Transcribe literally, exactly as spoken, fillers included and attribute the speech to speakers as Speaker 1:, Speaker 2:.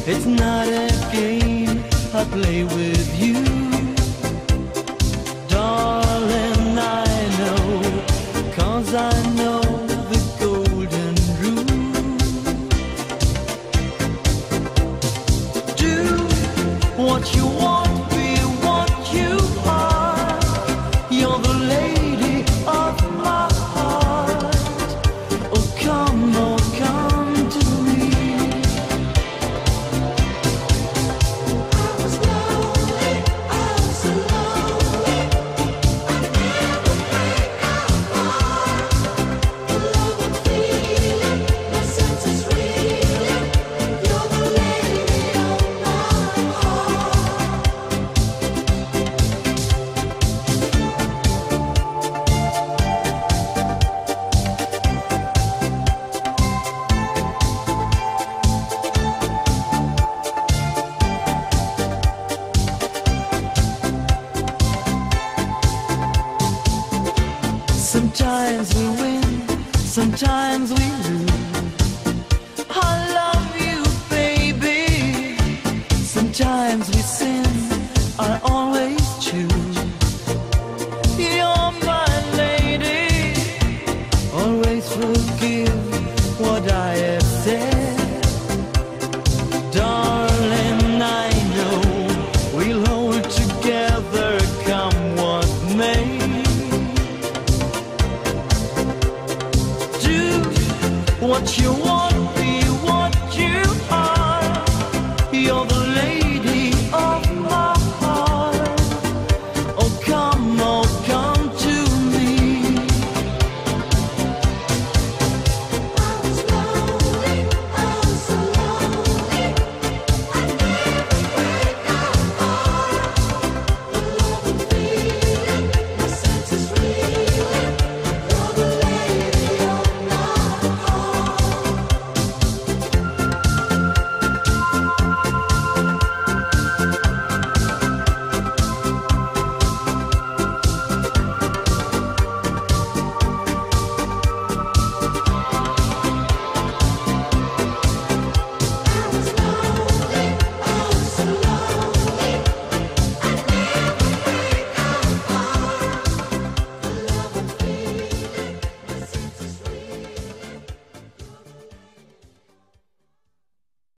Speaker 1: It's not a game I play with you. Darling, I know, 'cause I know the golden rule. Do what you want, be what you are. You're the lady of my heart. Oh, come, oh, come to me. I was lonely, I was lonely. I never break apart. The love I'm feeling, my senses reeling. You're the lady of my heart. Sometimes we win, sometimes we lose. I love you, baby. Sometimes we sin, I always choose. You're my lady, always forgive what I have said. Darling, I know we'll hold together, come what may. Do what you want,